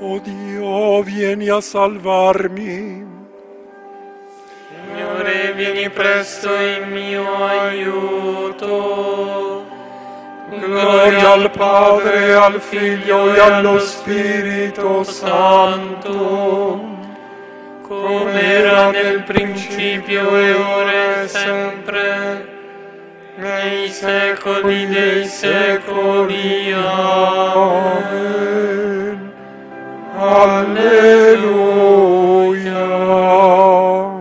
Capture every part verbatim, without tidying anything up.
Oh Dio, vieni a salvarmi. Signore, vieni presto in mio aiuto. Gloria al Padre, al Figlio e allo Spirito Santo, come era nel principio e ora e sempre, nei secoli dei secoli. Amen. Alleluia.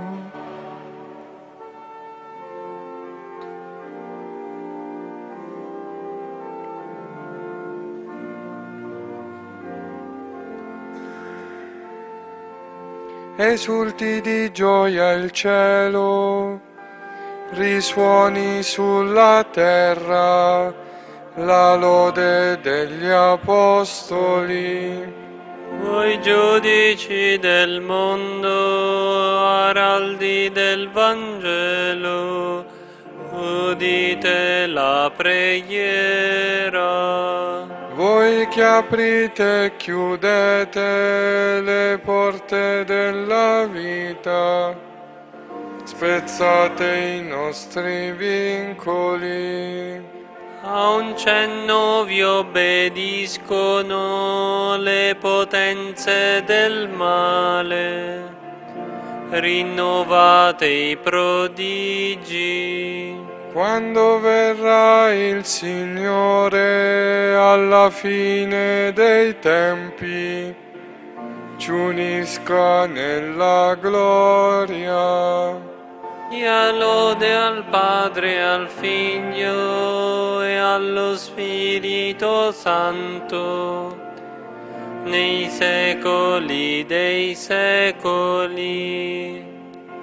Esulti di gioia il cielo, risuoni sulla terra la lode degli apostoli. Voi giudici del mondo, araldi del Vangelo, udite la preghiera. Voi che aprite e chiudete le porte della vita, spezzate i nostri vincoli. A un cenno vi obbediscono le potenze del male, rinnovate i prodigi. Quando verrà il Signore alla fine dei tempi, ci unisca nella gloria. Sia lode al Padre, al Figlio e allo Spirito Santo, nei secoli dei secoli.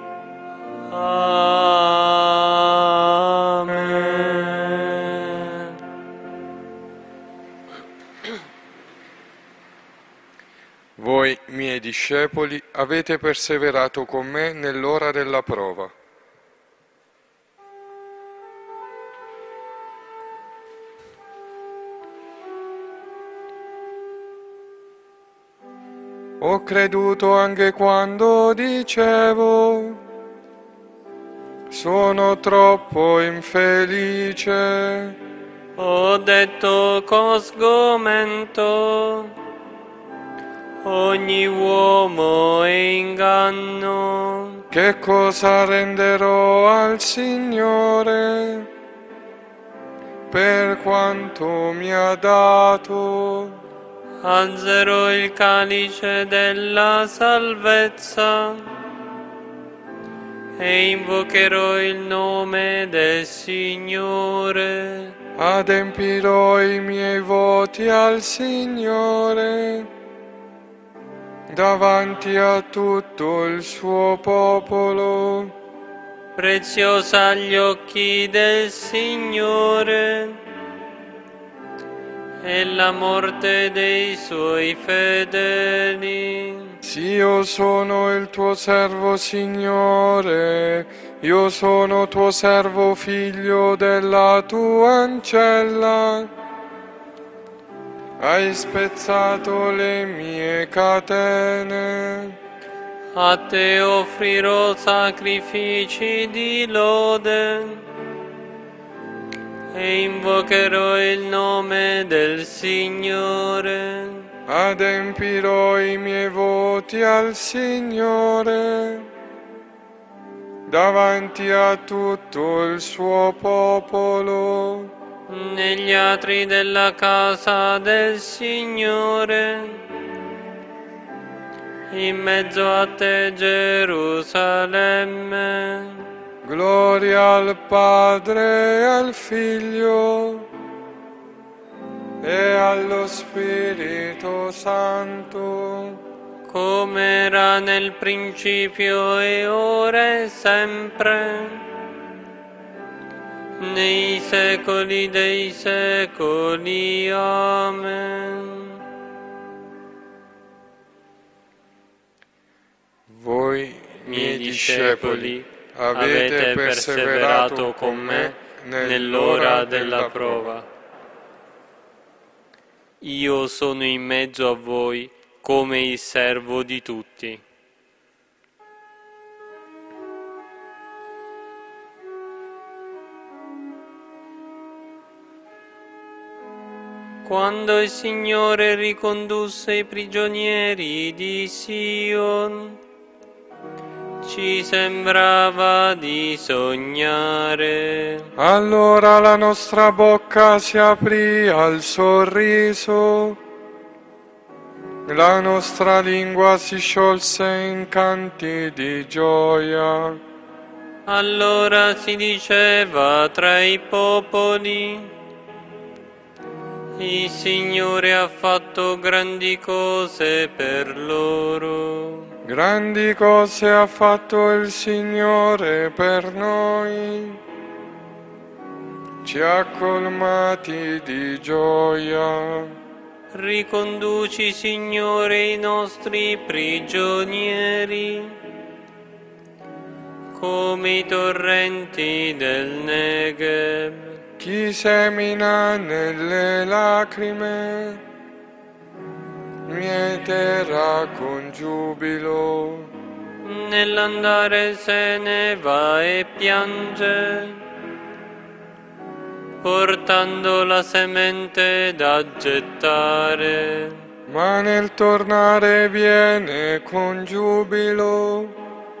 Amen. Voi, miei discepoli, avete perseverato con me nell'ora della prova. Ho creduto anche quando dicevo: sono troppo infelice. Ho detto con sgomento: ogni uomo è inganno. Che cosa renderò al Signore per quanto mi ha dato? Alzerò il calice della salvezza e invocherò il nome del Signore. Adempirò i miei voti al Signore davanti a tutto il suo popolo. Preziosa agli occhi del Signore e la morte dei suoi fedeli. Sì, io sono il tuo servo, Signore, io sono tuo servo, figlio della tua ancella. Hai spezzato le mie catene. A te offrirò sacrifici di lode e invocherò il nome del Signore. Adempirò i miei voti al Signore davanti a tutto il suo popolo. Negli atri della casa del Signore, in mezzo a te Gerusalemme. Gloria al Padre e al Figlio e allo Spirito Santo, come era nel principio e ora e sempre, nei secoli dei secoli. Amen. Voi, Miei discepoli, avete perseverato con me nell'ora della prova. Io sono in mezzo a voi come il servo di tutti. Quando il Signore ricondusse i prigionieri di Sion, ci sembrava di sognare. Allora la nostra bocca si aprì al sorriso, la nostra lingua si sciolse in canti di gioia. Allora si diceva tra i popoli: il Signore ha fatto grandi cose per loro. Grandi cose ha fatto il Signore per noi, ci ha colmati di gioia. Riconduci, Signore, i nostri prigionieri, come i torrenti del Negev. Chi semina nelle lacrime mieterà con giubilo. Nell'andare se ne va e piange, portando la semente da gettare. Ma nel tornare viene con giubilo,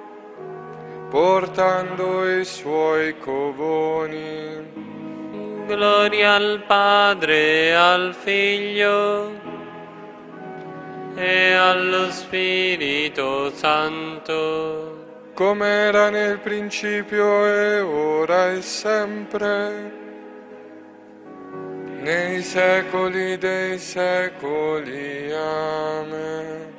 portando i suoi covoni. Gloria al Padre e al Figlio e allo Spirito Santo, come era nel principio e ora e sempre, nei secoli dei secoli. Amen.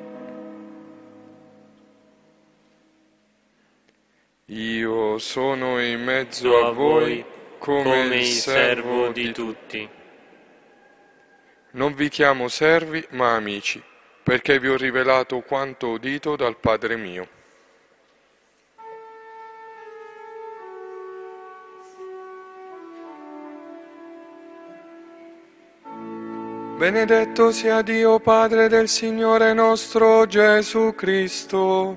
Io sono in mezzo a voi come il servo di tutti. Non vi chiamo servi, ma amici, perché vi ho rivelato quanto udito dal Padre mio. Benedetto sia Dio Padre del Signore nostro Gesù Cristo,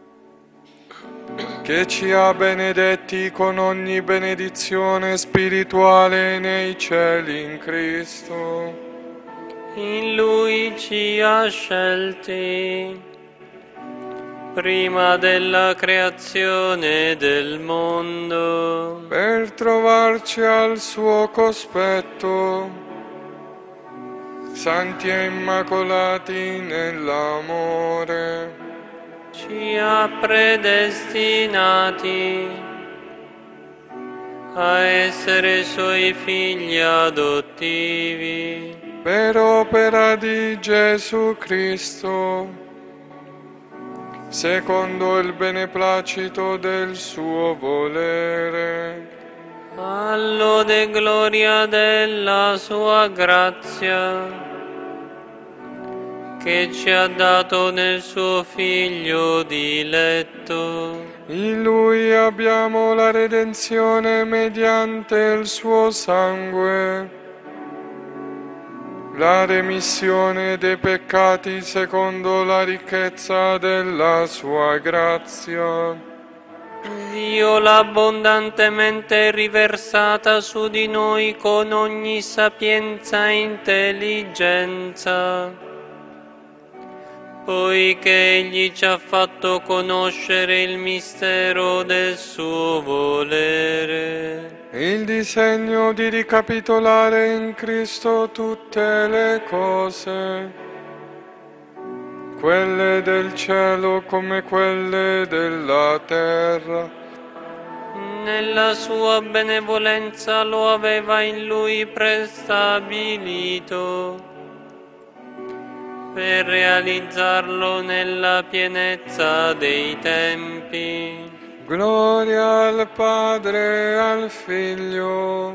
che ci ha benedetti con ogni benedizione spirituale nei cieli in Cristo. In Lui ci ha scelti prima della creazione del mondo, per trovarci al suo cospetto, santi e immacolati nell'amore. ci ha predestinati a essere Suoi figli adottivi, Per opera di Gesù Cristo, secondo il beneplacito del suo volere, all'ode e gloria della Sua grazia, che ci ha dato nel suo Figlio diletto. in Lui abbiamo la redenzione mediante il suo sangue, la remissione dei peccati secondo la ricchezza della sua grazia. Dio l'ha abbondantemente riversata su di noi con ogni sapienza e intelligenza, poiché Egli ci ha fatto conoscere il mistero del suo volere, Il disegno di ricapitolare in Cristo tutte le cose, quelle del cielo come quelle della terra. nella sua benevolenza lo aveva in Lui prestabilito, per realizzarlo nella pienezza dei tempi. Gloria al Padre, al Figlio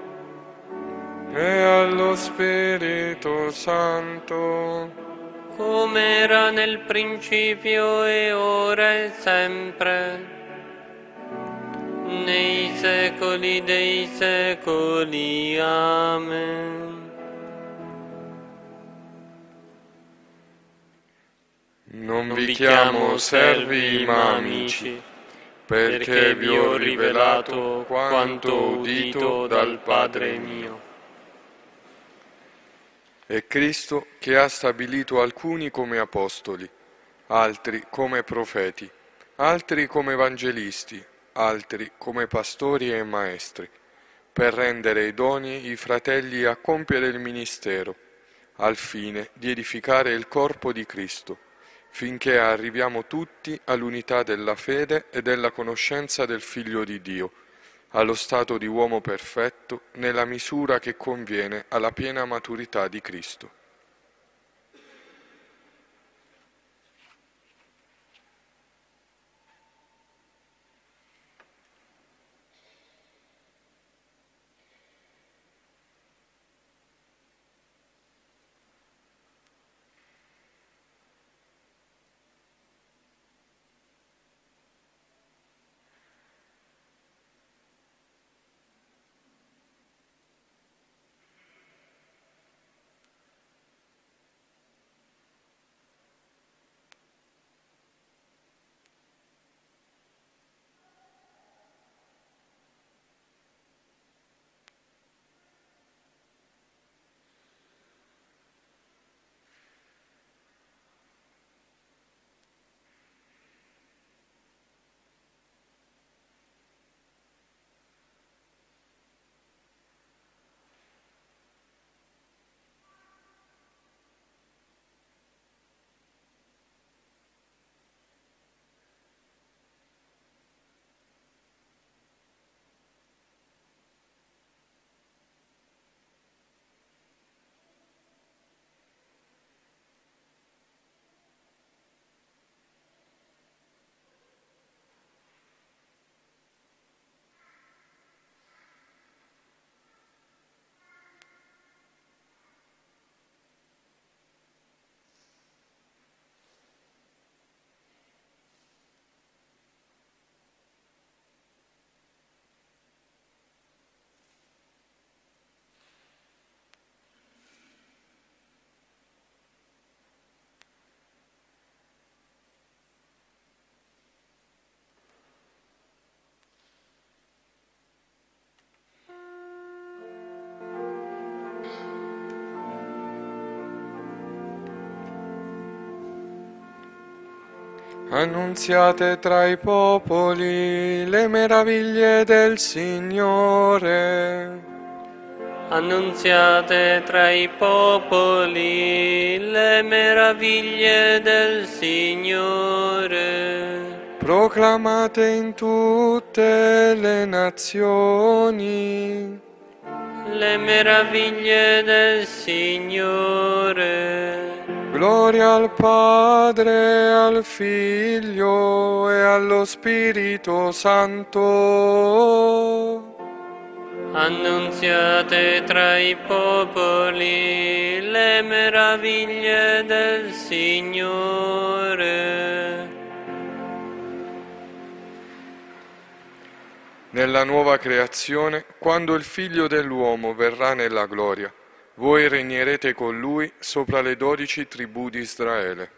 e allo Spirito Santo, come era nel principio e ora e sempre, nei secoli dei secoli. Amen. Non vi chiamo servi ma amici, perché vi ho rivelato quanto ho udito dal Padre mio. È Cristo che ha stabilito alcuni come apostoli, altri come profeti, altri come evangelisti, altri come pastori e maestri, per rendere idonei i fratelli a compiere il ministero, al fine di edificare il corpo di Cristo, finché arriviamo tutti all'unità della fede e della conoscenza del Figlio di Dio, allo stato di uomo perfetto, nella misura che conviene alla piena maturità di Cristo. Annunziate tra i popoli le meraviglie del Signore. Annunziate tra i popoli le meraviglie del Signore. Proclamate in tutte le nazioni le meraviglie del Signore. Gloria al Padre, al Figlio e allo Spirito Santo. Annunziate tra i popoli le meraviglie del Signore. Nella nuova creazione, quando il Figlio dell'uomo verrà nella gloria, voi regnerete con lui sopra le dodici tribù di Israele.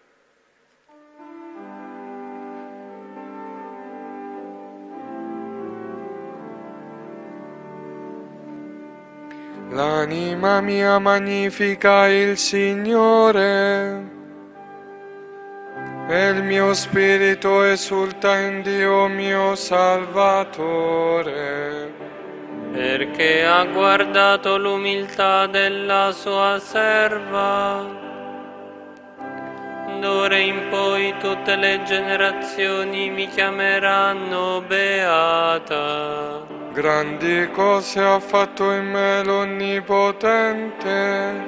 L'anima mia magnifica il Signore, e il mio spirito esulta in Dio mio Salvatore, perché ha guardato l'umiltà della sua serva. D'ora in poi tutte le generazioni mi chiameranno beata. Grandi cose ha fatto in me l'Onnipotente,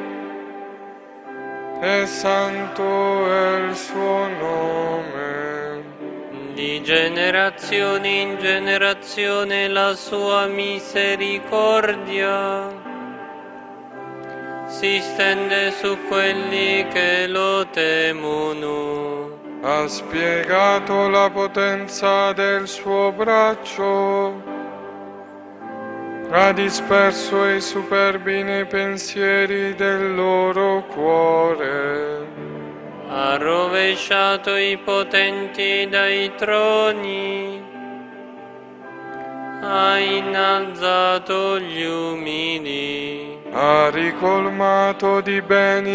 e santo è il suo nome. Di generazione in generazione la sua misericordia si stende su quelli che lo temono. Ha spiegato la potenza del suo braccio, ha disperso i superbi nei pensieri del loro cuore. Ha ha rovesciato i potenti dai troni, ha innalzato gli umili, ha ricolmato di beni